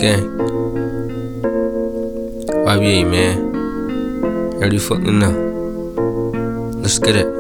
Gang. YBA, man. Already fucking know. Let's get it.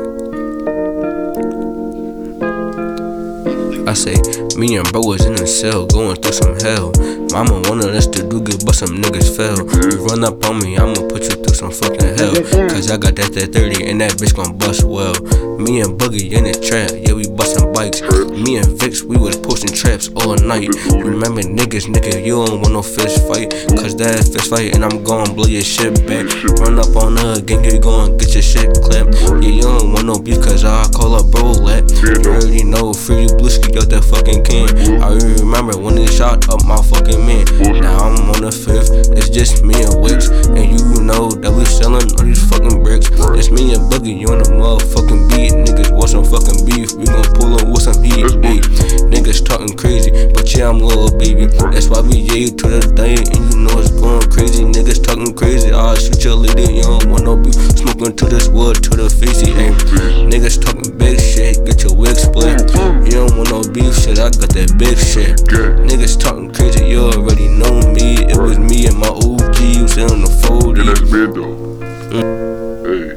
I say, me and bro was in the cell, going through some hell. Mama wanted us to do good, but some niggas fell. You run up on me, I'ma put you through some fucking hell. Cause I got that 30 and that bitch gon' bust well. Me and Boogie in the trap, yeah, we bustin' bikes. Me and Vix, we was posting traps all night. Remember niggas, nigga, you don't want no fist fight. Cause that fist fight and I'm gon' blow your shit back. Run up on her, gang, you gon' get your shit clapped. Yeah, you don't want no beef cause I call up bro lat. You already know, free Blueski out that fucking can. I remember when they shot up my fucking man. Now I'm on the 5th, it's just me and Wix. And you know that we sellin' all these fucking bricks. It's me and Boogie, you on the motherfucking beat. Niggas want some fucking beef, we gon' pull up with some heat. Niggas talking crazy, but yeah, I'm little baby. That's why we yay to the day, and you know it's going crazy. Niggas talking crazy, I'll shoot your lady, you don't want no beef. Smoking to this wood, to the facey, ayy. Niggas talking big shit, get your wig split. You don't want no beef shit, I got that big shit. Niggas talking crazy, you already know me. It was me and my OG, you sit on the fold. And that's mid though. Hey.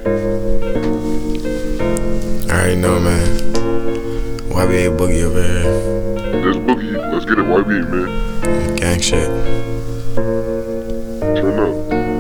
Alright, know, man. YBA Boogie over here. That's Boogie. Let's get it, YBA, man. Gang shit. Turn up.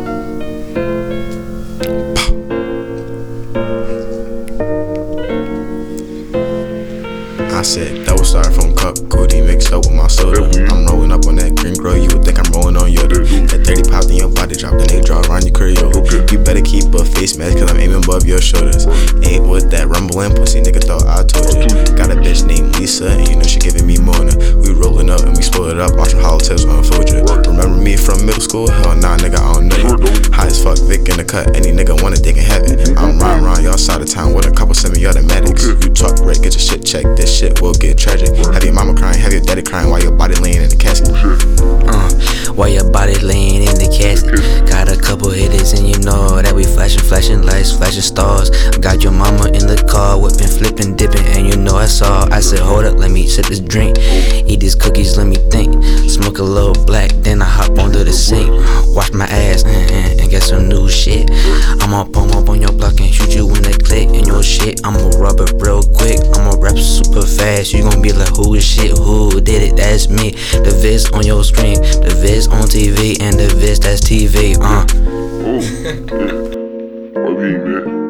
I said double star from cup, Cody mixed up with my soda. I'm rolling up on that green grill, you would think I'm rolling on Yoda. That 30 popped in your body, drop, then they draw around your career. You better keep a face mask, cause I'm aiming above your shoulders. Ain't with that rumbling pussy, nigga thought I told you. Got a bitch named Lisa, and you know she giving me Mona. We rolling up and we split it up, watching hollow tips unfold you. Remember me from middle school? Hell nah, nigga, I don't know you. High as fuck, Vic in the cut, any nigga want it, they can have it. I'm riding around y'all side of town with a couple semi-automatics. You talk right, get your shit checked, this shit will get tragic. Have your mama crying, have your daddy crying while your body laying in the casket. While your body laying in the casket. Got a couple hitters and you know that we flashing lights, flashing stars. Got your mama in the car, whipping, flipping, dipping, and you know I saw. I said, hold up, let me sip this drink. Eat these cookies, let me think. Smoke a little black, then I hop onto the sink. Wash my ass and get some new shit. I'ma pump up on your block and shoot you in the click and your shit. I'ma rub it real quick, I'ma rap super fast. You gon' be like, who is shit, who did it, that's me. The Viz on your screen, the Viz on TV, and the Viz that's TV, Oh, yeah. YBA, man.